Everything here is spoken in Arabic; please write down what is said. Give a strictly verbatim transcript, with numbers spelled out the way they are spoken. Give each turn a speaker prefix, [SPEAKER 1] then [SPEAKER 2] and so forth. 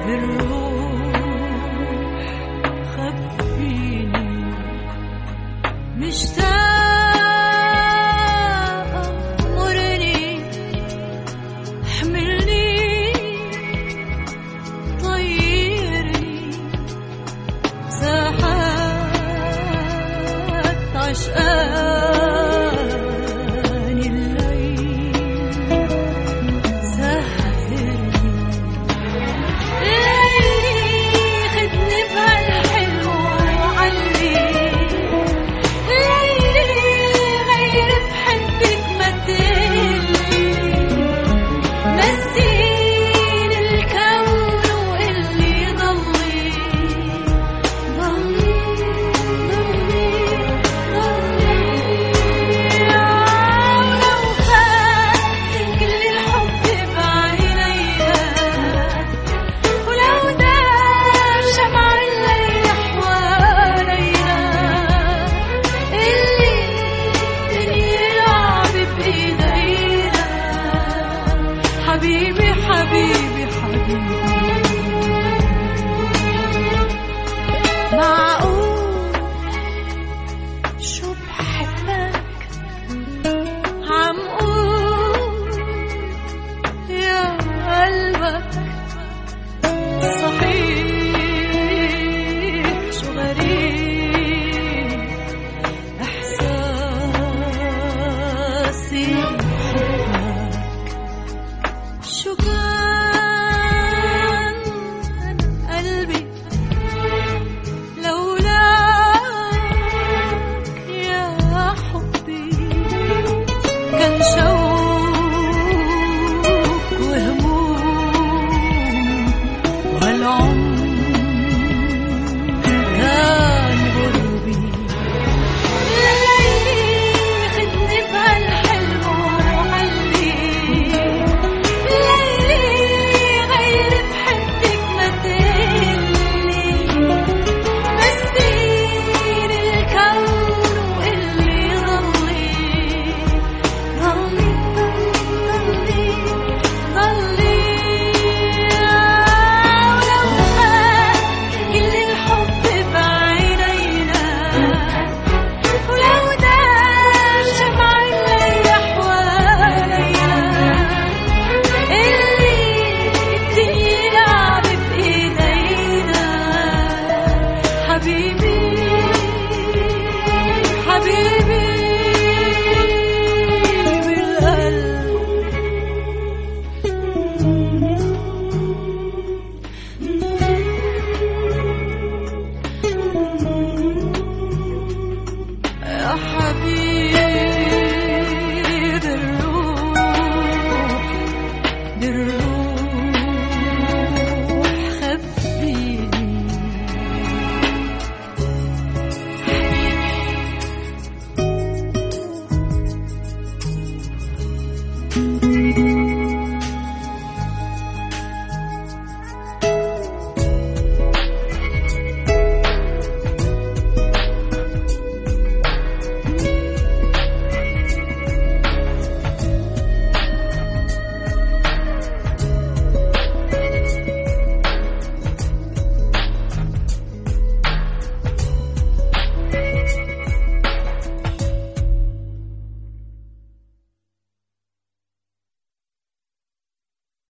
[SPEAKER 1] بالروح خبيني مشتاقة مرني حملني طيرني ساحات عشقان الليل سهرني ليلي خدني بهالحلم وعلي ليلي غير بحبك مدلي مسين الكون وقلي ضلي ضلي ضلي ضلي ولو فات كل الحب بعينيها ولو دار شمع الليل حوالينا اللي الدنيا لعب بإيدينا حبيبي حبيبي حبيبي معقول شو بحبك عم قول يا قلبك صحيح شو غريب إحساسي بحبك شو كان قلبي لولاك يا حبي كان شوق وهموم والعمر